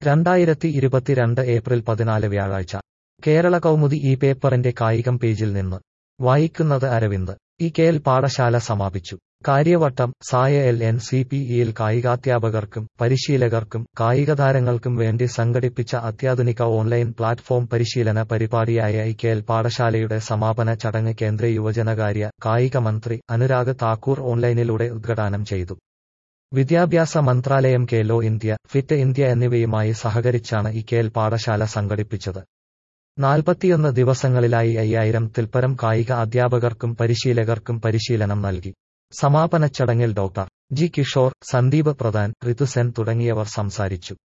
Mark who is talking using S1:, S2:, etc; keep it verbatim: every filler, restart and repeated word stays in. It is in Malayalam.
S1: രണ്ടായിരത്തി ഇരുപത്തിരണ്ട് ഏപ്രിൽ പതിനാല് വ്യാഴാഴ്ച കേരള കൗമുദി ഈ പേപ്പറിന്റെ കായികം പേജിൽ നിന്ന് വായിക്കുന്നത് അരവിന്ദ്. ഈ കേൽ പാഠശാല സമാപിച്ചു. Karyavattom. SAI L N C P ഇയിൽ കായികാധ്യാപകർക്കും പരിശീലകർക്കും കായികതാരങ്ങൾക്കും വേണ്ടി സംഘടിപ്പിച്ച അത്യാധുനിക ഓൺലൈൻ പ്ലാറ്റ്ഫോം പരിശീലന പരിപാടിയായ ഈ കേൽ പാഠശാലയുടെ സമാപന ചടങ്ങ് കേന്ദ്ര യുവജനകാര്യ കായിക മന്ത്രി അനുരാഗ് താക്കൂർ ഓൺലൈനിലൂടെ ഉദ്ഘാടനം ചെയ്തു. വിദ്യാഭ്യാസ മന്ത്രാലയം, ഖേലോ ഇന്ത്യ, ഫിറ്റ് ഇന്ത്യ എന്നിവയുമായി സഹകരിച്ചാണ് ഈ കേൽ പാഠശാല സംഘടിപ്പിച്ചത്. നാൽപ്പത്തിയൊന്ന് ദിവസങ്ങളിലായി അയ്യായിരം ത്തിൽപ്പരം കായിക അധ്യാപകർക്കും പരിശീലകർക്കും പരിശീലനം നൽകി. സമാപന ചടങ്ങിൽ ഡോക്ടർ ജി കിഷോർ, സന്ദീപ് പ്രധാൻ, ഋതുസെൻ തുടങ്ങിയവർ സംസാരിച്ചു.